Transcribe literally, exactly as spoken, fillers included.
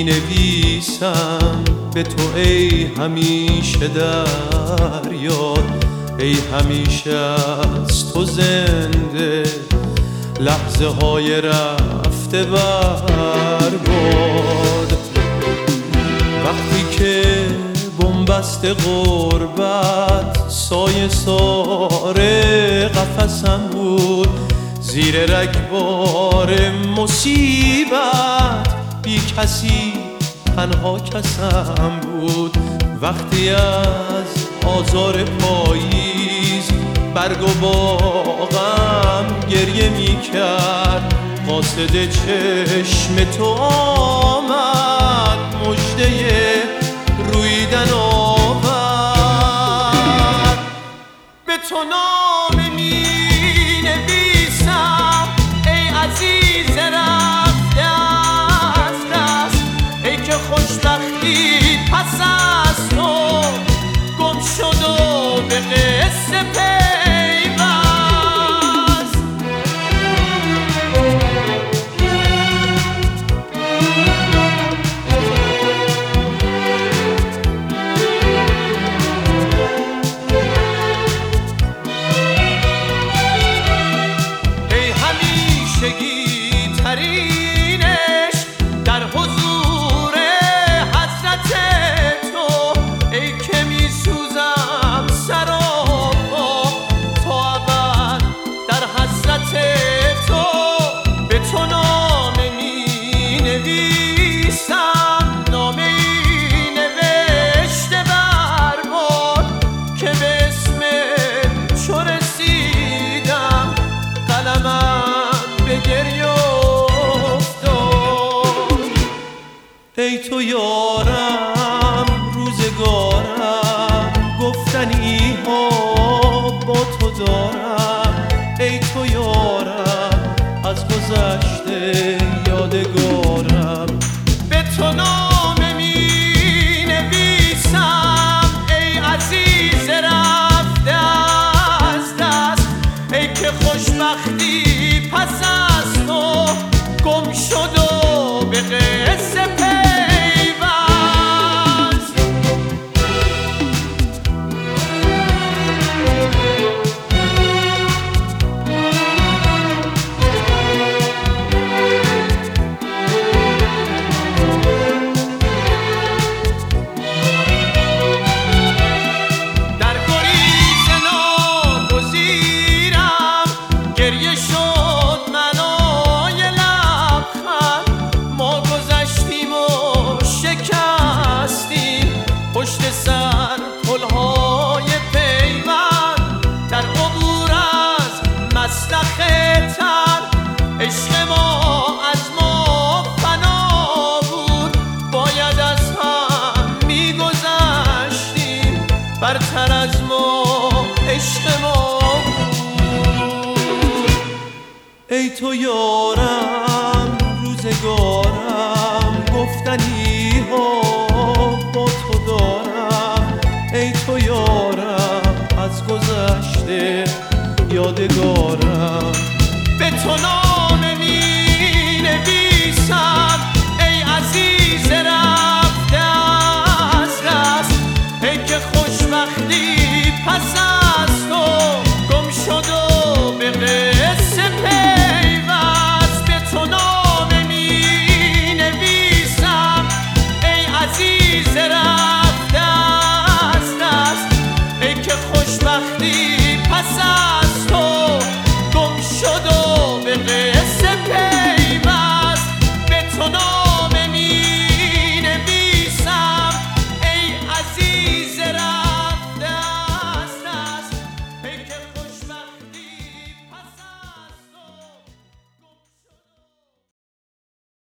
می نویسم به تو ای همیشه در یاد، ای همیشه از تو زنده لحظه های رفته برباد. وقتی که بنبست غربت سایه سار قفسم بود، زیر رگبار مصیبت بی کسی تنها کسم بود. وقتی از آزار پاییز برگ و باغم گریه می کرد، قاصد چشم تو آمد مژده رویدن آورد. به تو نامه می نویسم ای عزیز رفته از دست، ای که خوشبختی پس از تو گم شد و به قصه پیوست. ای همیشگی ترینش در حضور حضرت تو، ای که می سوزم سراپا تا ابد در حسرت تو. به تو نامه می نویسم، نامه ای نوشته برباد که به اسم چو رسیدم قلمم به گریه افتاد. ای تو یارم روزگارم، گفتنی ها با تو دارم. ای تو یارم از گذشته یادگارم. به تو نامه می نویسم ای عزیز رفته از دست، ای که خوشبختی پس از تو گم شد و به قصه پیوست. در گریز ناگزیرم گریه شد منای لبخند، ما گذشتیم و شکستیم پشت سر پلهای پیوند. در عبور از مسلخ تر عشق ما از ما فنا بود، باید از هم می گذشتیم برتر از ما عشق ما بود. ای تو یارم روزگارم، گفتنی ها با تو دارم. ای تو یارم از گذشته یادگارم. به تو